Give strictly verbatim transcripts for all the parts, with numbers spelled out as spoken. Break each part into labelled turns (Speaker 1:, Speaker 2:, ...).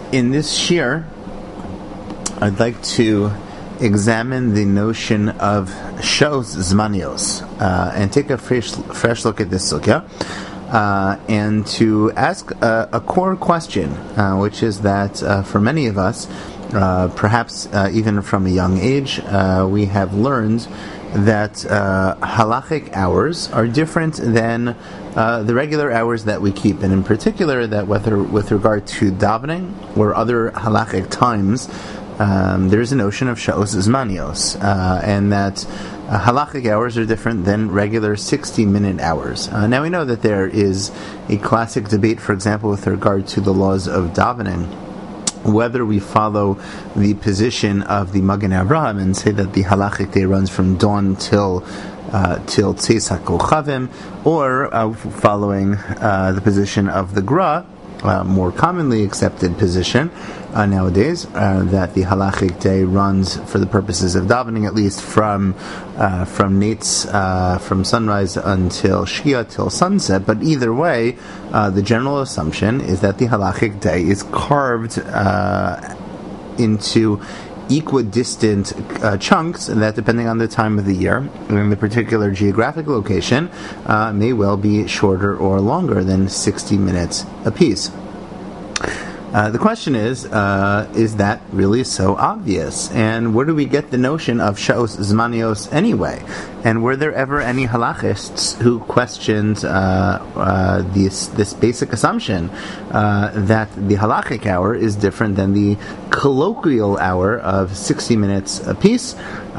Speaker 1: In this shir, I'd like to examine the notion of shos zmanios uh, and take a fresh, fresh look at this sugya, uh, and to ask a, a core question, uh, which is that uh, for many of us, uh, perhaps uh, even from a young age, uh, we have learned that uh, halachic hours are different than uh, the regular hours that we keep, and in particular that whether with regard to davening or other halachic times, um, there's a notion of shos zmanios, uh, and that uh, halachic hours are different than regular sixty-minute hours. Uh, now we know that there is a classic debate, for example, with regard to the laws of davening, whether we follow the position of the Magen Avraham and say that the halachic day runs from dawn till uh, till Tzeis HaKochavim, or uh, following uh, the position of the Gra, uh, more commonly accepted position uh, nowadays, uh, that the halachic day runs, for the purposes of davening at least, from uh, from nates, uh, from sunrise until Shkia, till sunset. But either way, uh, the general assumption is that the halachic day is carved uh, into equidistant uh, chunks, and that depending on the time of the year and the particular geographic location, uh, may well be shorter or longer than sixty minutes apiece. Uh, the question is, uh, is that really so obvious? And where do we get the notion of shos zmanios anyway? And were there ever any halachists who questioned uh, uh, this this basic assumption uh, that the halachic hour is different than the colloquial hour of sixty minutes apiece?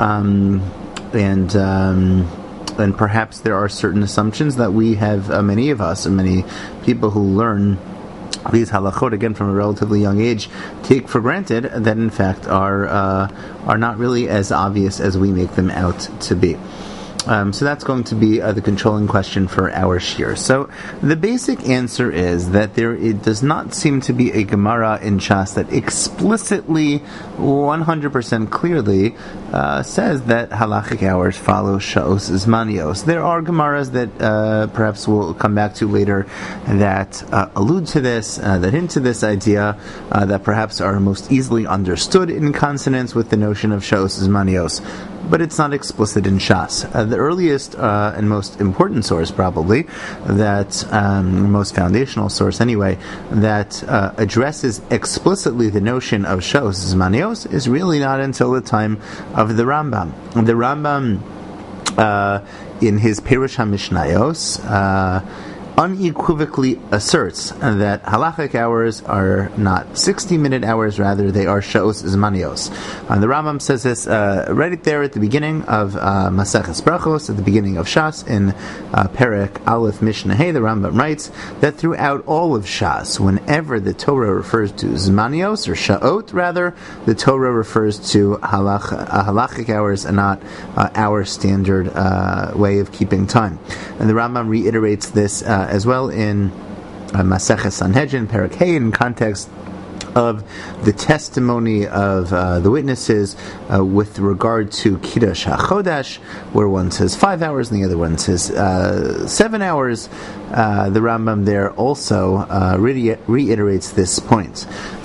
Speaker 1: Um, and um, and perhaps there are certain assumptions that we have, uh, many of us, and many people who learn these halachot, again from a relatively young age, take for granted, that in fact are uh, are not really as obvious as we make them out to be. Um, so that's going to be uh, the controlling question for our shir. So the basic answer is that there it does not seem to be a Gemara in Shas that explicitly, one hundred percent clearly uh, says that halachic hours follow shos zmanios. There are Gemaras that uh, perhaps we'll come back to later that uh, allude to this, uh, that hint to this idea, uh, that perhaps are most easily understood in consonance with the notion of shos zmanios. But it's not explicit in Shas. Uh, the earliest uh, and most important source, probably, that um, most foundational source anyway, that uh, addresses explicitly the notion of shos zmanios is really not until the time of the Rambam. The Rambam, uh, in his Perush HaMishnayos, uh, unequivocally asserts that halachic hours are not sixty-minute hours, rather they are shos zmanios. And the Rambam says this uh, right there at the beginning of uh, Maseches Brachos, at the beginning of Shas, in uh, Perek Aleph Mishnah Hey. The Rambam writes that throughout all of Shas, whenever the Torah refers to zmanios, or sha'ot rather, the Torah refers to halach, uh, halachic hours and not uh, our standard uh, way of keeping time. And the Rambam reiterates this uh, as well in uh, Maseches Sanhedrin, Perek Hey, in context of the testimony of uh, the witnesses uh, with regard to Kiddush HaChodesh, where one says five hours and the other one says uh, seven hours. Uh, the Rambam there also uh, re- reiterates this point.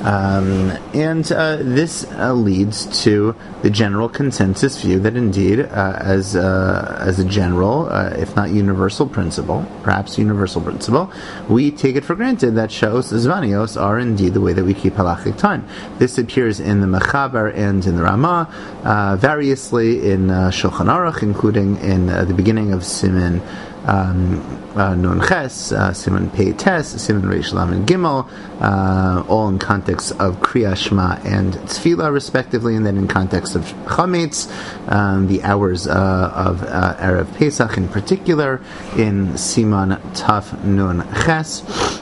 Speaker 1: Um, and uh, this uh, leads to the general consensus view that indeed, uh, as, uh, as a general, uh, if not universal principle, perhaps universal principle, we take it for granted that shos zmanios are indeed the way that we keep halachic time. This appears in the Mechaber and in the Ramah, uh, variously in uh, Shulchan Aruch, including in uh, the beginning of Siman Um, uh, Nun Ches, uh, Siman Pei Tes, Siman Reish Lamed Gimel, uh, all in context of Kriya Shema and Tefillah, respectively, and then in context of Chametz, um, the hours uh, of uh, Erev Pesach in particular, in Siman Taf Nun Ches.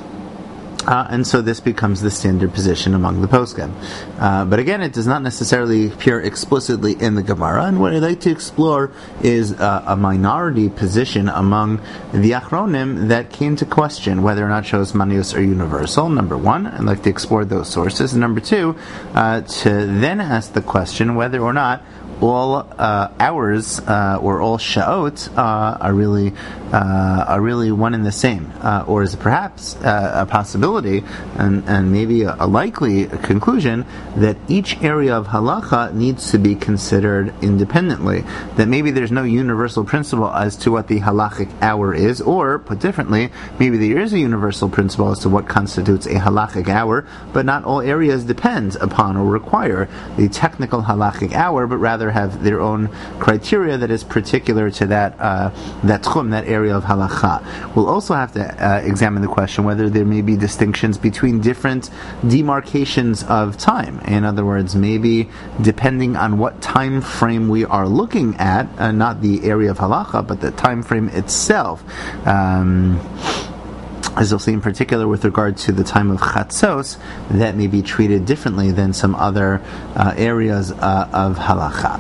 Speaker 1: Uh, and so this becomes the standard position among the poskim. Uh, but again, it does not necessarily appear explicitly in the Gemara, and what I'd like to explore is uh, a minority position among the Achronim that came to question whether or not shos zmanios are universal. Number one, I'd like to explore those sources. And number two, uh, to then ask the question whether or not all uh, hours uh, or all sha'ot uh, are really uh, are really one and the same, uh, or is it perhaps uh, a possibility possibility, and, and maybe a, a likely conclusion, that each area of halacha needs to be considered independently. That maybe there's no universal principle as to what the halachic hour is, or, put differently, maybe there is a universal principle as to what constitutes a halachic hour, but not all areas depend upon or require the technical halachic hour, but rather have their own criteria that is particular to that uh, that tchum, that area of halacha. We'll also have to uh, examine the question whether there may be distinctions between different demarcations of time. In other words, maybe depending on what time frame we are looking at, uh, not the area of halacha, but the time frame itself. Um, as you'll see in particular with regard to the time of Chatzos, that may be treated differently than some other uh, areas uh, of halacha.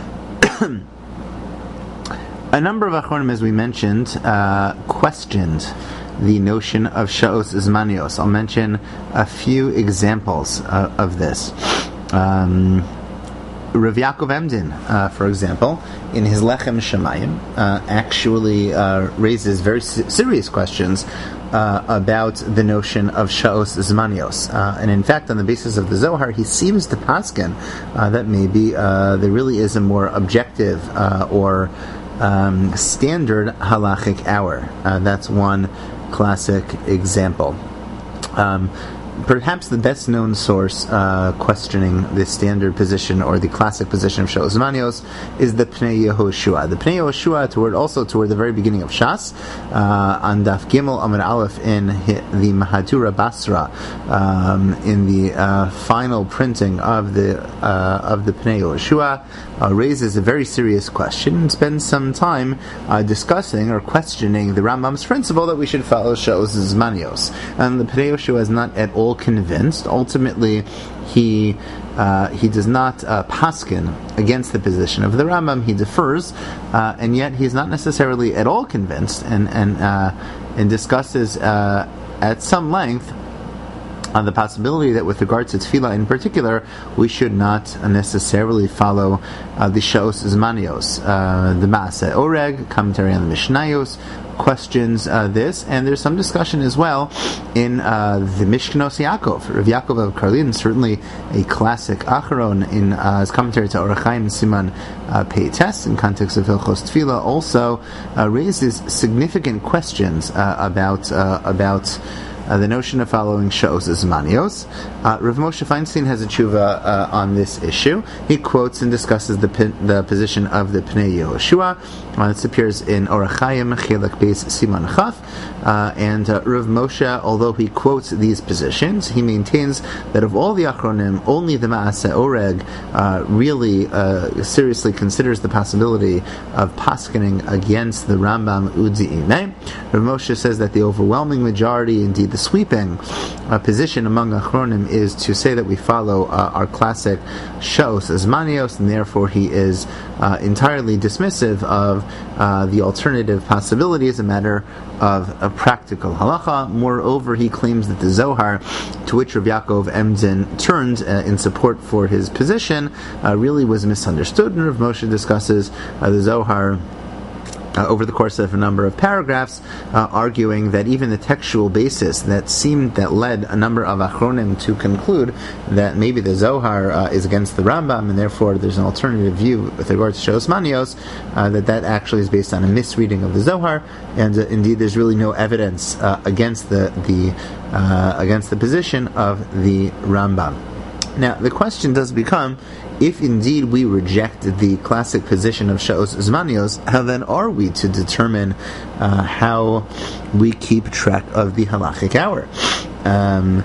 Speaker 1: A number of Achronim, as we mentioned, uh, questioned the notion of Sha'os Zmanios. I'll mention a few examples uh, of this. Um, Rav Yaakov Emden, uh, for example, in his Lechem Shemayim, uh, actually uh, raises very se- serious questions uh, about the notion of Sha'os Zmanios. Uh, and in fact, on the basis of the Zohar, he seems to paskin uh, that maybe uh, there really is a more objective uh, or um, standard halachic hour. Uh, that's one classic example. Um, Perhaps the best known source uh, questioning the standard position or the classic position of Sha'os Zmanios is the Pnei Yehoshua. The Pnei Yehoshua, toward also toward the very beginning of Shas, uh, on Daf Gimel Amud Aleph in the Mahadura Basra, um, in the uh, final printing of the uh, of the Pnei Yehoshua, uh, raises a very serious question and spends some time uh, discussing or questioning the Rambam's principle that we should follow Sha'os Zmanios. And the Pnei Yehoshua is not at all convinced. Ultimately, he uh, he does not uh, paskin against the position of the Rambam. He defers, uh, and yet he's not necessarily at all convinced, and and uh, and discusses uh, at some length on the possibility that with regard to tefillah in particular, we should not necessarily follow uh, the Sha'os Zmanios. Uh, the Maaseh Oreg, commentary on the Mishnayos, questions uh, this, and there's some discussion as well in uh, the Mishkanos Yaakov. Rav Yaakov of Karlin, certainly a classic acharon in uh, his commentary to Orach Chaim Siman uh, Peites, in context of Hilchos Tefillah, also uh, raises significant questions uh, about uh, about Uh, the notion of following Sha'os Zmanios. Uh, Rav Moshe Feinstein has a tshuva uh, on this issue. He quotes and discusses the pin, the position of the Pnei Yehoshua. Uh, this appears in Orach Chaim Chelek Beis Siman Chaf. Uh, and uh, Rav Moshe, although he quotes these positions, he maintains that of all the Achronim, only the Maaseh Oreg uh, really uh, seriously considers the possibility of paskening against the Rambam Udzi Imeh. Rav Moshe says that the overwhelming majority, indeed the sweeping uh, position among Achronim, is to say that we follow uh, our classic Sha'os Zmanios, and therefore he is uh, entirely dismissive of uh, the alternative possibility as a matter of a practical halacha. Moreover, he claims that the Zohar, to which Rav Yaakov Emden turned uh, in support for his position, uh, really was misunderstood, and Rav Moshe discusses uh, the Zohar Uh, over the course of a number of paragraphs, uh, arguing that even the textual basis that seemed, that led a number of Achronim to conclude that maybe the Zohar uh, is against the Rambam, and therefore there's an alternative view with regard to Sha'os Zmanios, uh, that that actually is based on a misreading of the Zohar, and uh, indeed there's really no evidence uh, against the, the uh, against the position of the Rambam. Now, the question does become, if indeed we reject the classic position of Sha'os Zmanios, how then are we to determine uh, how we keep track of the halachic hour? Um,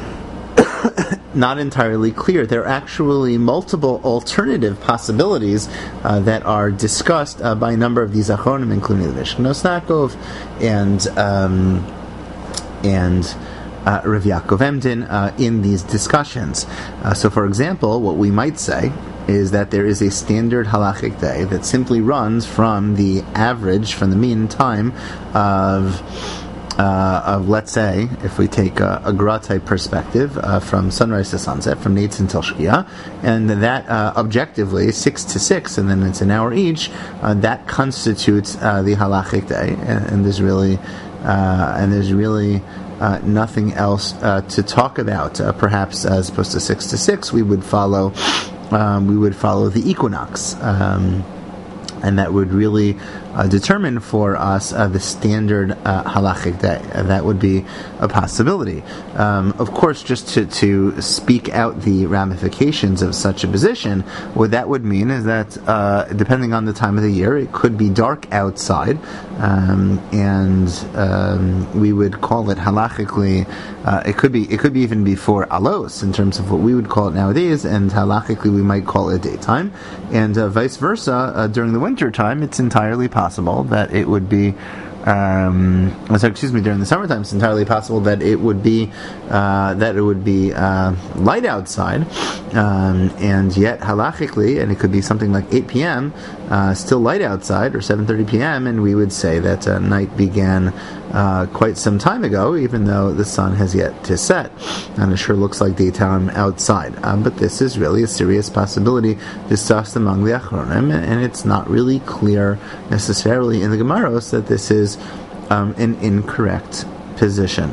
Speaker 1: not entirely clear. There are actually multiple alternative possibilities uh, that are discussed uh, by a number of these Achronim, including the Mishkanos Yaakov and um, and Uh, Rav Yaakov Emden uh, in these discussions. Uh, so, for example, what we might say is that there is a standard halachic day that simply runs from the average, from the mean time of, uh, of let's say, if we take a, a Gra type perspective, uh, from sunrise to sunset, from Neitz until Shkia, and that uh, objectively, six to six, and then it's an hour each, uh, that constitutes uh, the halachic day, and, and there's really, uh, and there's really uh, nothing else uh, to talk about. Uh, perhaps as opposed to six to six, we would follow um, we would follow the equinox. Um, and that would really uh, determine for us uh, the standard uh, halachic day. Uh, that would be a possibility. Um, of course, just to, to speak out the ramifications of such a position, what that would mean is that uh, depending on the time of the year, it could be dark outside, um, and um, we would call it halachically. Uh, it could be it could be even before alos in terms of what we would call it nowadays, and halachically we might call it daytime, and uh, vice versa uh, during the winter time. It's entirely possible that it would be. Um, so excuse me. During the summertime, it's entirely possible that it would be uh, that it would be uh, light outside, um, and yet halachically, and it could be something like eight p.m. Uh, still light outside, or seven thirty p.m. and we would say that uh, night began uh, quite some time ago, even though the sun has yet to set, and it sure looks like daytime outside. Um, but this is really a serious possibility discussed among the Achronim, and it's not really clear necessarily in the Gemaros that this is um, an incorrect position.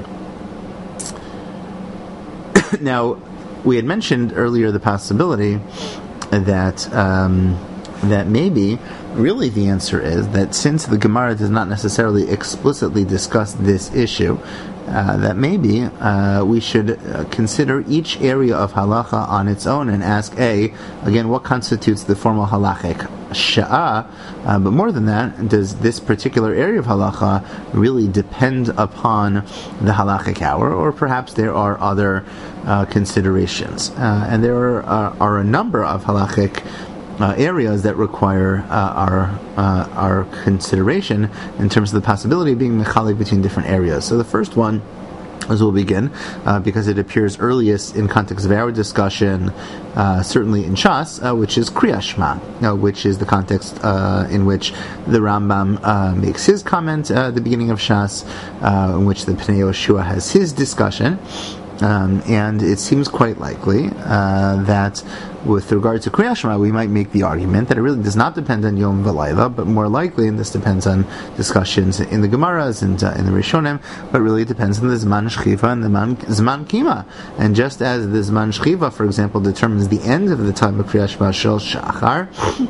Speaker 1: Now, we had mentioned earlier the possibility that um, that maybe really the answer is that since the Gemara does not necessarily explicitly discuss this issue, uh, that maybe uh, we should uh, consider each area of halacha on its own and ask, A, again, what constitutes the formal halachic sha'ah, uh, but more than that, does this particular area of halacha really depend upon the halachic hour, or perhaps there are other uh, considerations? Uh, and there are, uh, are a number of halachic Uh, areas that require uh, our uh, our consideration in terms of the possibility of being mechalik between different areas. So the first one, as we'll begin, uh, because it appears earliest in context of our discussion, uh, certainly in Shas, uh, which is Kriyas Shema, uh, which is the context uh, in which the Rambam uh, makes his comment uh, at the beginning of Shas, uh, in which the Pnei Yoshua has his discussion. Um, and it seems quite likely uh, that with regard to Kriyas Shema, we might make the argument that it really does not depend on Yom V'Layla, but more likely, and this depends on discussions in the Gemaras and uh, in the Rishonim, but really it depends on the Zman Shchiva and the Zman Kima. And just as the Zman Shchiva, for example, determines the end of the time of Kriyas Shema Shel Shachar,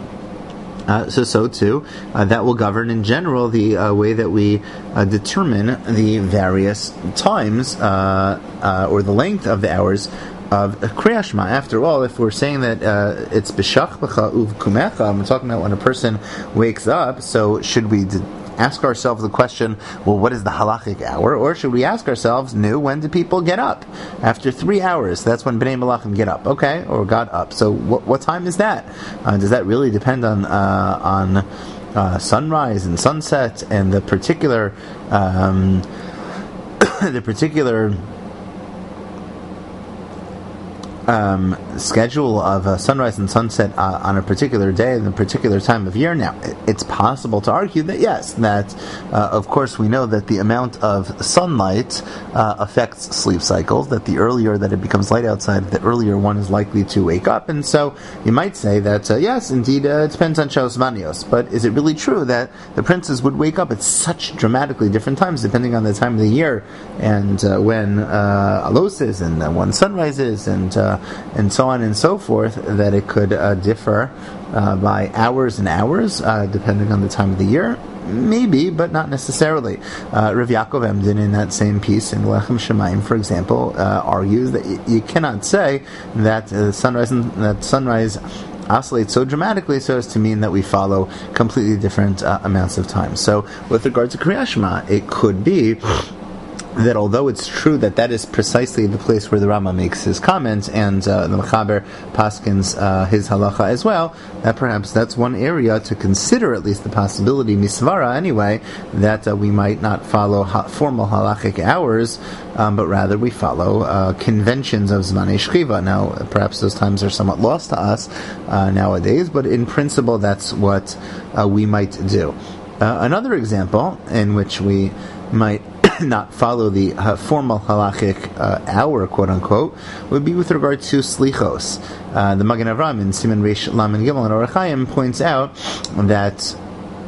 Speaker 1: Uh, so, so too, uh, that will govern in general the uh, way that we uh, determine the various times uh, uh, or the length of the hours of Kriyas Shema. After all, if we're saying that uh, it's b'shachbacha uvkumecha, we're talking about when a person wakes up, so should we d- ask ourselves the question, well, what is the halachic hour? Or should we ask ourselves, no, when do people get up? After three hours, that's when Bnei Malachim get up, okay? Or got up. So what, what time is that? Uh, does that really depend on uh, on uh, sunrise and sunset and the particular um, the particular Um, schedule of uh, sunrise and sunset uh, on a particular day and a particular time of year? Now, it's possible to argue that yes, that uh, of course we know that the amount of sunlight uh, affects sleep cycles, that the earlier that it becomes light outside, the earlier one is likely to wake up, and so you might say that uh, yes, indeed, uh, it depends on Shos Manios, but is it really true that the princes would wake up at such dramatically different times depending on the time of the year and uh, when uh, Alos is and uh, when sunrise is and uh, and so on and so forth, that it could uh, differ uh, by hours and hours, uh, depending on the time of the year? Maybe, but not necessarily. Uh, Rav Yaakov Emden, in that same piece in Lechem Shemaim, for example, uh, argues that y- you cannot say that uh, sunrise and, that sunrise oscillates so dramatically so as to mean that we follow completely different uh, amounts of time. So, with regard to Kriyas Shema, it could be that although it's true that that is precisely the place where the Rama makes his comments and uh, the Mechaber paskins uh, his halacha as well, that perhaps that's one area to consider, at least the possibility, misvara anyway, that uh, we might not follow ha- formal halachic hours, um, but rather we follow uh, conventions of Zmanei Shchiva. Now, perhaps those times are somewhat lost to us uh, nowadays, but in principle that's what uh, we might do. Uh, another example in which we might not follow the uh, formal halachic uh, hour, quote unquote, would be with regard to slichos. Uh, the Magen Avraham in Siman Reish Lamed Gimel and Orach Chaim points out that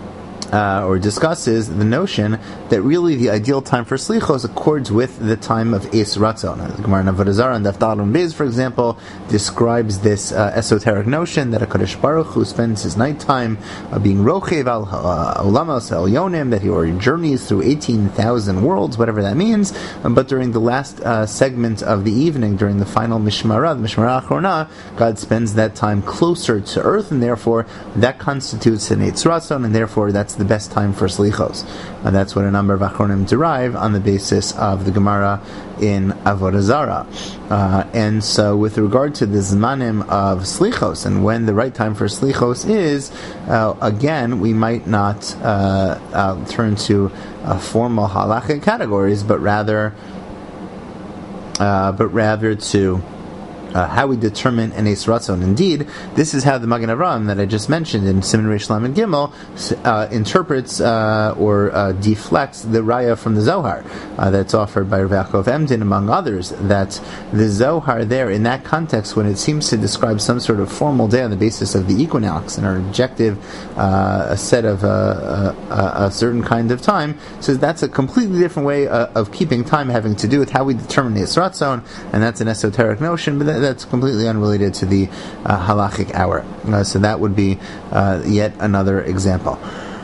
Speaker 1: Uh, or discusses the notion that really the ideal time for slichos accords with the time of Eis Ratzon. The Gemara in Avodah Zarah and Daf Daled Beis, for example, describes this uh, esoteric notion that a Kadosh Baruch Hu spends his nighttime uh, being rochev al olamos el yonim, that he or journeys through eighteen thousand worlds, whatever that means. Um, but during the last uh, segment of the evening, during the final Mishmara, the Mishmara Achrona, God spends that time closer to earth, and therefore that constitutes an Eis Ratzon, and therefore that's the best time for slichos. And that's what a number of achronim derive on the basis of the Gemara in Avodah Zarah. Uh, and so with regard to the zmanim of slichos and when the right time for slichos is, uh, again, we might not uh, uh, turn to uh, formal halachic categories, but rather uh, but rather to Uh, how we determine an Eis Ratzon. Indeed, this is how the Magen Avraham that I just mentioned in Siman Reish Lamed Gimel uh, interprets uh, or uh, deflects the raya from the Zohar uh, that's offered by Rav Yaakov Emden, among others, that the Zohar there, in that context, when it seems to describe some sort of formal day on the basis of the equinox and an objective uh, a set of uh, a, a certain kind of time, says that's a completely different way uh, of keeping time, having to do with how we determine the Eis Ratzon, and that's an esoteric notion, but that, that's completely unrelated to the uh, halachic hour. Uh, so that would be uh, yet another example.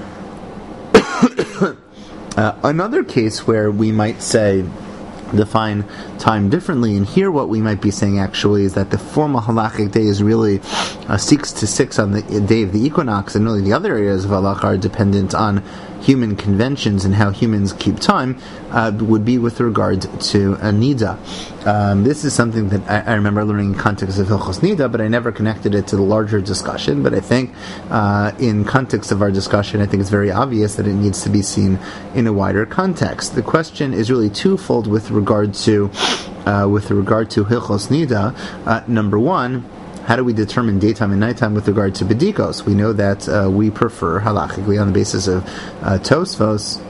Speaker 1: uh, another case where we might say define time differently, and here what we might be saying actually is that the formal halachic day is really uh, six to six on the day of the equinox, and really the other areas of halakha are dependent on human conventions and how humans keep time, uh, would be with regard to a nida. Um, this is something that I, I remember learning in context of Hilchos Nida, but I never connected it to the larger discussion. But I think uh, in context of our discussion, I think it's very obvious that it needs to be seen in a wider context. The question is really twofold with regard to uh, with regard to Hilchos Nida. Uh, number one, how do we determine daytime and nighttime with regard to bedikos? We know that uh, we prefer halachically on the basis of uh, Tosfos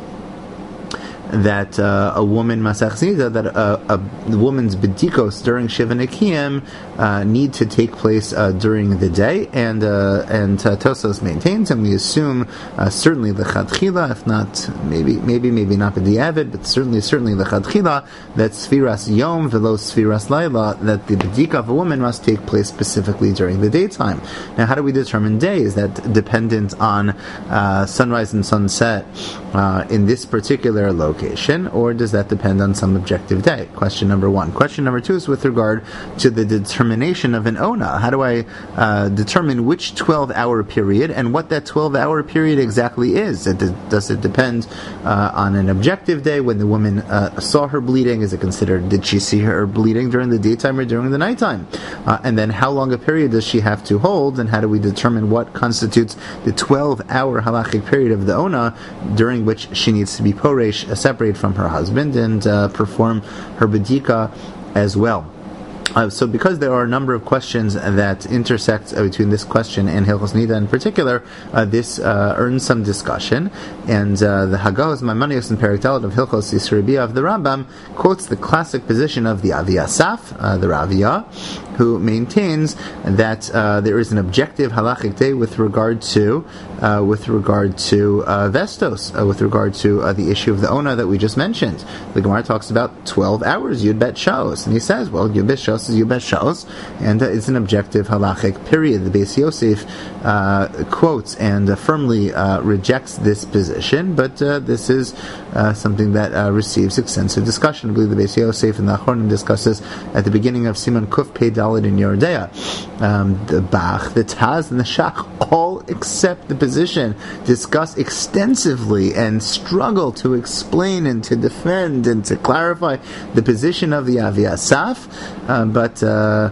Speaker 1: that uh, a woman masach nida, that a, a woman's bedikos during Shiva Nekiyim uh, need to take place uh, during the day, and uh, and uh, Tosfos maintains, and we assume uh, certainly the chadchila, if not maybe maybe maybe not b'diavad, but certainly certainly the chadchila, that sfiras yom velo sfiras laila, that the bedika of a woman must take place specifically during the daytime. Now, how do we determine day? Is that dependent on uh, sunrise and sunset uh, in this particular location, or does that depend on some objective day? Question number one. Question number two is with regard to the determination of an ona. How do I uh, determine which twelve-hour period and what that twelve-hour period exactly is? Does it depend uh, on an objective day when the woman uh, saw her bleeding? Is it considered, did she see her bleeding during the daytime or during the nighttime? Uh, and then how long a period does she have to hold, and how do we determine what constitutes the twelve-hour halachic period of the ona during which she needs to be poresh, separate from her husband, and uh, perform her bedika as well. Uh, so because there are a number of questions that intersect uh, between this question and Hilchos Nida in particular, uh, this uh, earns some discussion, and uh, the Hagahos Maimonides in Perek Dalet of Hilchos Yisro Bia of the Rambam quotes the classic position of the Avi Asaf, uh, the Raviyah, who maintains that uh, there is an objective halachic day with regard to uh, with regard to uh, Vestos, uh, with regard to uh, the issue of the Ona that we just mentioned. The Gemara talks about twelve hours, Yud Bet Shaos, and he says, well, Yud Bet Shaos is Yud Bet Shaos, and uh, it's an objective halachic period. The Beis Yosef uh, quotes and uh, firmly uh, rejects this position, but uh, this is uh, something that uh, receives extensive discussion. I believe the Beis Yosef and the Achronim discusses at the beginning of Siman Kuf Pei Dalet in Yordea. Um, the Bach, the Taz, and the Shach all accept the position, discuss extensively, and struggle to explain and to defend and to clarify the position of the Avi Asaf, uh, but uh,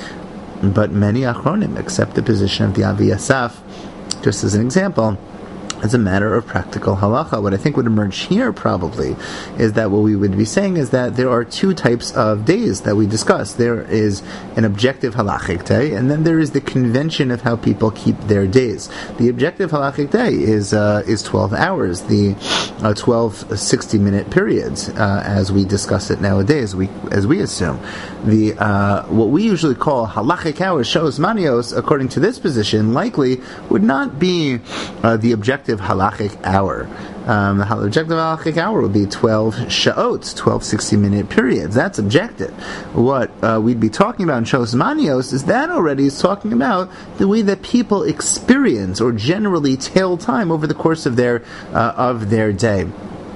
Speaker 1: but many Achronim accept the position of the Avi Asaf. Just as an example, as a matter of practical halacha. What I think would emerge here probably is that what we would be saying is that there are two types of days that we discuss. There is an objective halachic day, and then there is the convention of how people keep their days. The objective halachic day is uh, is twelve hours, the uh, twelve sixty-minute periods, uh, as we discuss it nowadays, we, as we assume. The uh, what we usually call halachic hours, shows manios, according to this position, likely would not be uh, the objective halachic hour. Um, the objective halachic hour would be twelve sha'ot, twelve sixty-minute periods. That's objective. What uh, we'd be talking about in Shos Manios is that already is talking about the way that people experience or generally tell time over the course of their uh, of their day.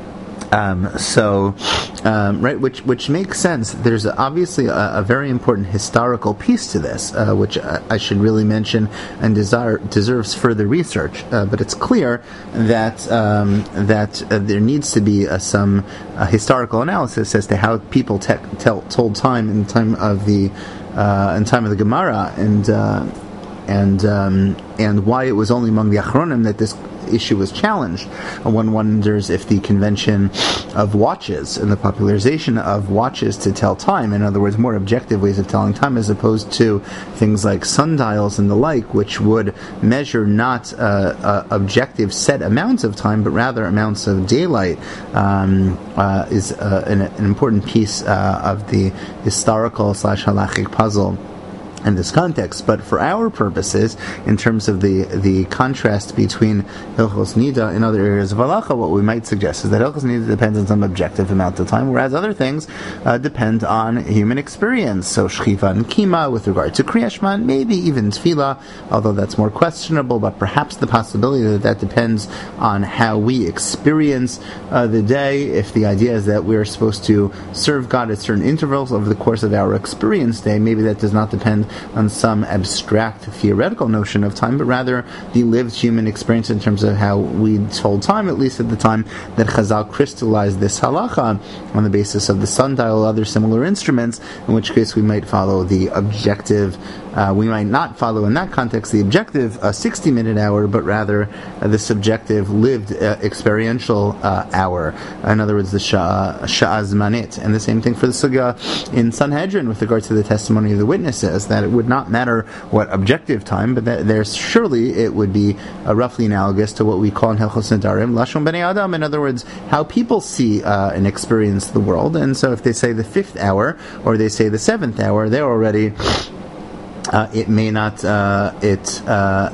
Speaker 1: Um, so, um, right, which which makes sense. There's obviously a, a very important historical piece to this, uh, which I, I should really mention and desire, deserves further research. Uh, but it's clear that um, that uh, there needs to be uh, some uh, historical analysis as to how people te- tell, told time in the time of the uh, in time of the Gemara, and uh, and um, and why it was only among the Achronim that this issue was challenged. One wonders if the convention of watches and the popularization of watches to tell time, in other words, more objective ways of telling time, as opposed to things like sundials and the like, which would measure not uh, uh, objective set amounts of time, but rather amounts of daylight, um, uh, is uh, an, an important piece uh, of the historical slash halachic puzzle in this context. But for our purposes, in terms of the, the contrast between Hilchos Nida and other areas of halacha, what we might suggest is that Hilchos Nida depends on some objective amount of time, whereas other things uh, depend on human experience. So Shchiva and Kima with regard to Kriyat Shema, maybe even Tefillah, although that's more questionable, but perhaps the possibility that that depends on how we experience uh, the day. If the idea is that we're supposed to serve God at certain intervals over the course of our experience day, maybe that does not depend on some abstract theoretical notion of time, but rather the lived human experience in terms of how we told time, at least at the time that Chazal crystallized this halacha on the basis of the sundial or other similar instruments, in which case we might follow the objective, uh, we might not follow in that context the objective uh, sixty-minute hour, but rather uh, the subjective lived uh, experiential uh, hour. In other words, the Sha'az Manit. And the same thing for the Sugya in Sanhedrin with regard to the testimony of the witnesses, that it would not matter what objective time, but that there's surely it would be uh, roughly analogous to what we call in Hilchos Nedarim Lashon Bnei Adam. In other words, how people see uh, and experience the world. And so if they say the fifth hour or they say the seventh hour, they're already uh, it may not uh, it uh,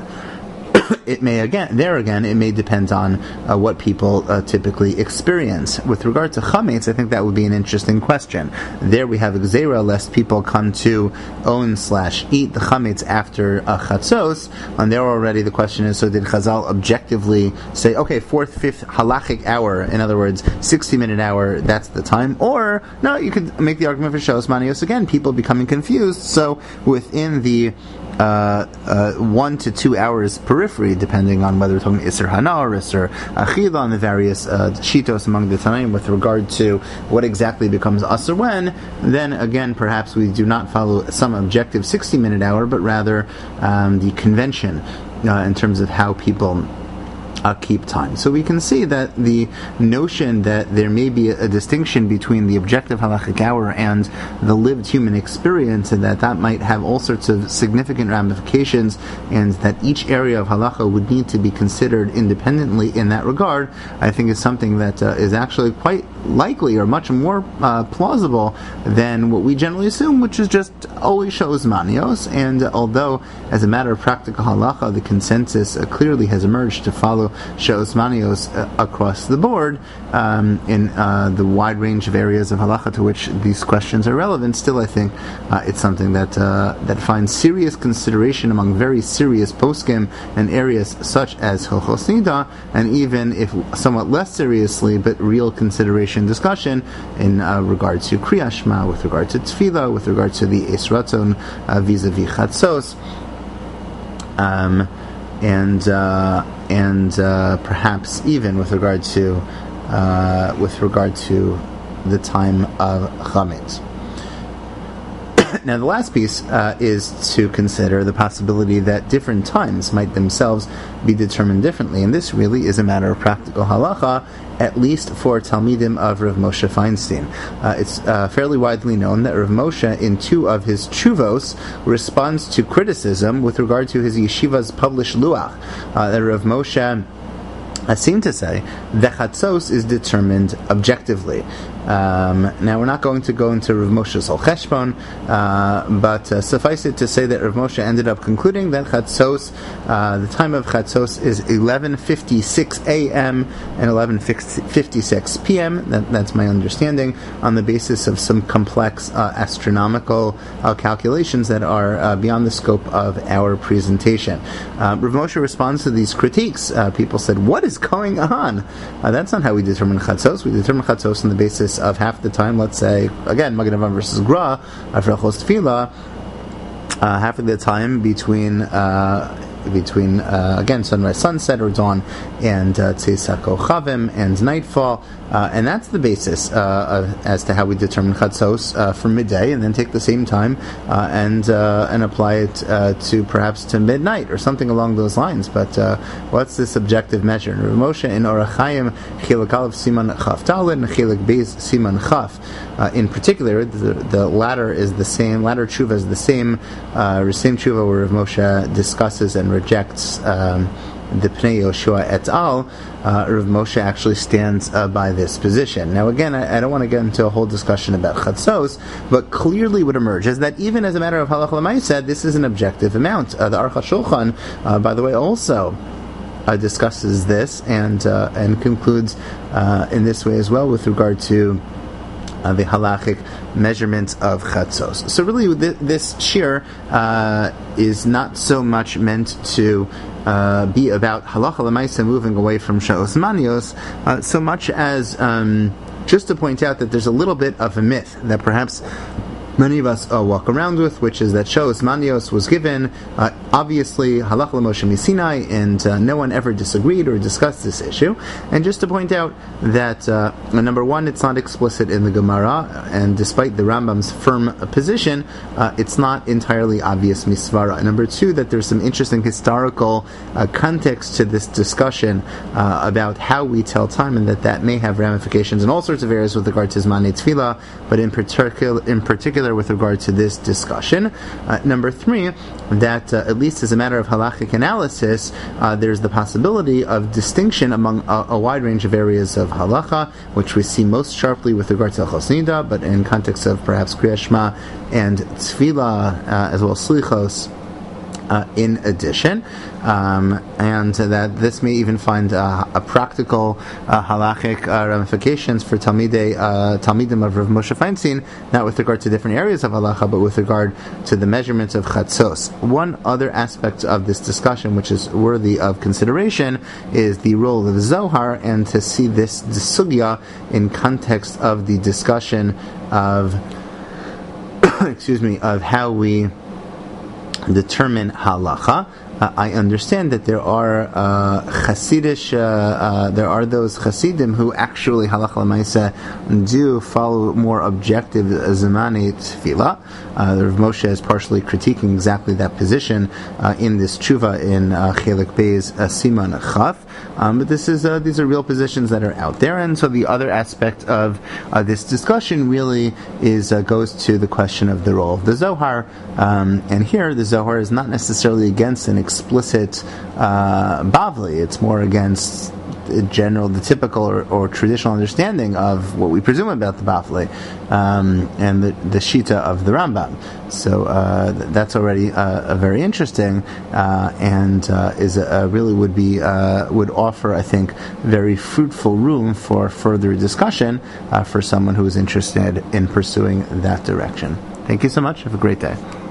Speaker 1: it may again, there again, it may depend on uh, what people uh, typically experience. With regard to chametz, I think that would be an interesting question. There we have a gzeira, lest people come to own slash eat the chametz after uh, chatzos, and there already the question is, so did Chazal objectively say, okay, fourth, fifth halachic hour, in other words, sixty-minute hour, that's the time? Or, no, you could make the argument for Shos Manios again, people becoming confused, so within the Uh, uh, one to two hours periphery, depending on whether we're talking Isser Hana or Isser Achila, and the various uh, shitos among the Tanaim with regard to what exactly becomes Asr when, then again, perhaps we do not follow some objective sixty-minute hour, but rather um, the convention uh, in terms of how people Uh, keep time. So we can see that the notion that there may be a, a distinction between the objective halachic hour and the lived human experience, and that that might have all sorts of significant ramifications, and that each area of halacha would need to be considered independently in that regard, I think is something that uh, is actually quite likely or much more uh, plausible than what we generally assume, which is just always Shos Manios. And uh, although as a matter of practical halacha the consensus uh, clearly has emerged to follow Shos Manios uh, across the board um, in uh, the wide range of areas of halacha to which these questions are relevant, still I think uh, it's something that uh, that finds serious consideration among very serious poskim in areas such as Hilchos Nida, and even if somewhat less seriously but real consideration discussion in uh, regard to Kriyat Shema, with regard to Tefillah, with regard to the Eis Ratzon uh, vis-a-vis Chatzos, um, and uh, and uh, perhaps even with regard to uh, with regard to the time of Chametz. Now, the last piece uh, is to consider the possibility that different times might themselves be determined differently, and this really is a matter of practical halacha, at least for Talmidim of Rav Moshe Feinstein. Uh, it's uh, fairly widely known that Rav Moshe, in two of his chuvos, responds to criticism with regard to his yeshiva's published luach. Uh, that Rav Moshe I seem to say that chatzos is determined objectively. Um, now, we're not going to go into Rav Moshe's Al Cheshbon, uh, but uh, suffice it to say that Rav Moshe ended up concluding that chatzos, uh, the time of chatzos is eleven fifty-six a.m. and eleven fifty-six p.m. That, that's my understanding, on the basis of some complex uh, astronomical uh, calculations that are uh, beyond the scope of our presentation. Uh, Rav Moshe responds to these critiques. Uh, people said, what is going on? Uh, that's not how we determine chatzos. We determine chatzos on the basis of half the time. Let's say, again, Magen Avraham versus Gra, Afrachos Tefillah, uh, half of the time between uh, between uh, again sunrise, sunset, or dawn, and Tzeisak Kochavim, and nightfall, uh, and that's the basis uh, of, as to how we determine chatzos uh, for midday, and then take the same time uh, and uh, and apply it uh, to perhaps to midnight or something along those lines. But uh, what's this objective measure? Rav Moshe in Orach Chaim Chilek Aleph Siman Chaf Daled and Chilek Beis Siman Chaf. Uh, in particular, the, the latter is the same. Latter tshuva is the same. Uh, same tshuva where Rav Moshe discusses and rejects um, the Pnei Yoshua et al. Uh, Rav Moshe actually stands uh, by this position. Now, again, I, I don't want to get into a whole discussion about chatzos, but clearly what emerges is that even as a matter of halacha l'maaseh, this is an objective amount. Uh, the Aruch HaShulchan, uh, by the way, also uh, discusses this and uh, and concludes uh, in this way as well with regard to Uh, the halachic measurements of chatzos. So really, th- this shir uh, is not so much meant to uh, be about halacha l'maaseh moving away from sha'os manios, uh, so much as um, just to point out that there's a little bit of a myth that perhaps many of us uh, walk around with, which is that Shos Manios was given, uh, obviously, Halach l'Moshe Sinai, and uh, no one ever disagreed or discussed this issue. And just to point out that, uh, number one, it's not explicit in the Gemara, and despite the Rambam's firm position, uh, it's not entirely obvious misvara. And number two, that there's some interesting historical uh, context to this discussion uh, about how we tell time, and that that may have ramifications in all sorts of areas with regard to Zmanei Tefillah, but in particular, in particular with regard to this discussion. Uh, number three, that uh, at least as a matter of halachic analysis, uh, there's the possibility of distinction among a, a wide range of areas of halacha, which we see most sharply with regard to Hilchos Nida, but in context of perhaps Kriyas Shema and Tefillah, uh, as well as Slichos, Uh, in addition, um, and uh, that this may even find uh, a practical uh, halachic uh, ramifications for Talmidei, uh, Talmidim of Rav Moshe Feinstein, not with regard to different areas of halacha, but with regard to the measurements of chatzos. One other aspect of this discussion, which is worthy of consideration, is the role of the Zohar, and to see this, this sugya in context of the discussion of, excuse me, of how we determine halacha. Uh, I understand that there are uh, Hasidish, uh, uh, there are those Hasidim who actually halacha l'maaseh do follow more objective Zmanei Tefillah. Uh, Rav Moshe is partially critiquing exactly that position uh, in this tshuva in uh, Chelik Beis uh, Siman Chaf. Um, but this is uh, these are real positions that are out there, and so the other aspect of uh, this discussion really is uh, goes to the question of the role of the Zohar. Um, and here, the Zohar is not necessarily against an explicit uh, Bavli; it's more against the general, the typical or, or traditional understanding of what we presume about the Bavli um, and the, the Shita of the Rambam. So uh, that's already uh, very interesting, uh, and uh, is a, a really would be uh, would offer, I think, very fruitful room for further discussion uh, for someone who is interested in pursuing that direction. Thank you so much. Have a great day.